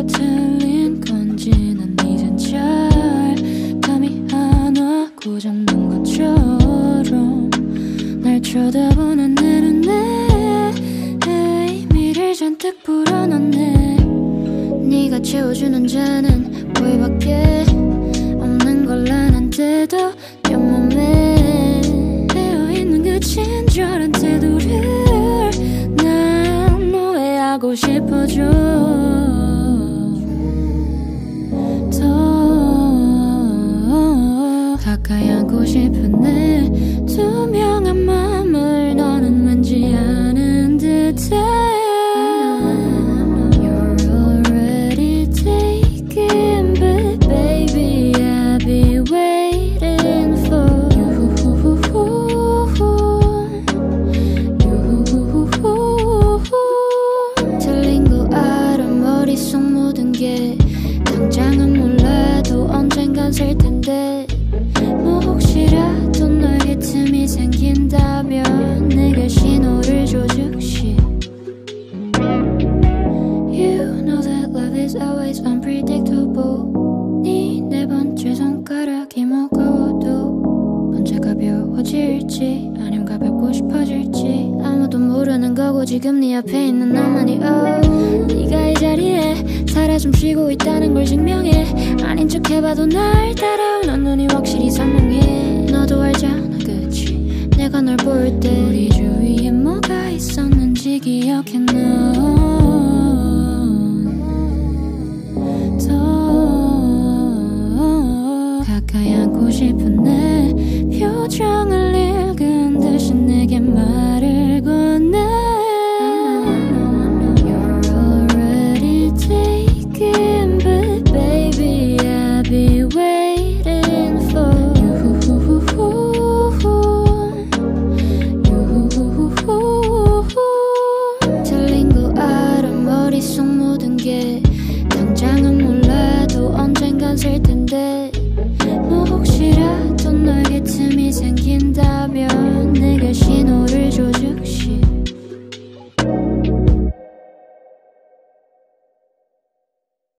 뭐가 틀린 건지 난 이젠 잘 감이 안 와. 고장난 것처럼 날 쳐다보는 내 눈에 미를 잔뜩 불어넣네. 네가 채워주는 잔은 보이밖에 없는 걸 아는데도 내 몸에 배어있는 그 친절한 태도를 난 오해하고 싶어져. 더 가까이 안고 싶은 내 투명한 맘을 너는 왠지 아는 듯해. 될 텐데 뭐 혹시라도 너에게 틈이 생긴다면 내게 신호를 줘 즉시. You know that love is always unpredictable. 네 네 번째 손가락이 무거워도 언제 가벼워질지 아님 가볍고 싶어질지 아무도 모르는 거고 지금 네 앞에 있는 나만이 네가 이 자리에 살아 좀 쉬고 있다는 걸 증명해. 아닌 척 해봐도 날 따라오는 눈이 확실히 선명해. 너도 알잖아 그치 내가 널 볼 때 우리 주위에 뭐가 있었는지 기억해. 너